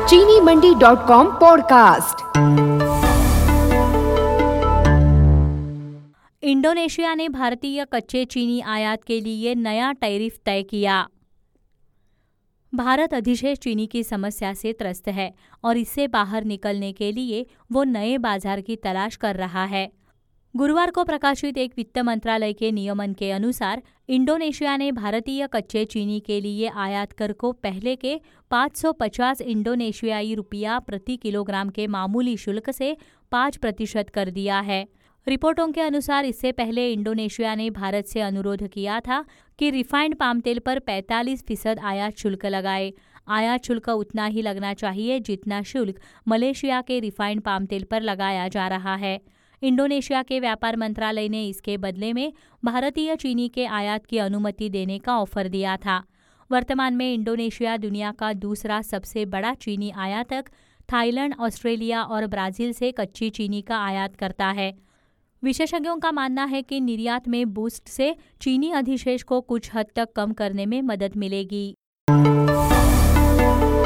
चीनी मंडी.com podcast. Indonesia ने भारतीय कच्चे चीनी आयात के लिए नया टैरिफ तय किया। भारत अधिशेष चीनी की समस्या से त्रस्त है और इससे बाहर निकलने के लिए वो नए बाजार की तलाश कर रहा है। गुरुवार को प्रकाशित एक वित्त मंत्रालय के नियमन के अनुसार इंडोनेशिया ने भारतीय कच्चे चीनी के लिए आयात कर को पहले के 550 इंडोनेशियाई रुपया प्रति किलोग्राम के मामूली शुल्क से 5% कर दिया है। रिपोर्टों के अनुसार इससे पहले इंडोनेशिया ने भारत से अनुरोध किया था कि रिफाइंड पाम तेल पर 45% आयात शुल्क लगाए। आयात शुल्क उतना ही लगना चाहिए जितना शुल्क मलेशिया के रिफाइंड पाम तेल पर लगाया जा रहा है। इंडोनेशिया के व्यापार मंत्रालय ने इसके बदले में भारतीय चीनी के आयात की अनुमति देने का ऑफर दिया था। वर्तमान में इंडोनेशिया दुनिया का दूसरा सबसे बड़ा चीनी आयातक थाईलैंड, ऑस्ट्रेलिया और ब्राजील से कच्ची चीनी का आयात करता है। विशेषज्ञों का मानना है कि निर्यात में बूस्ट से चीनी अधिशेष को कुछ हद तक कम करने में मदद मिलेगी।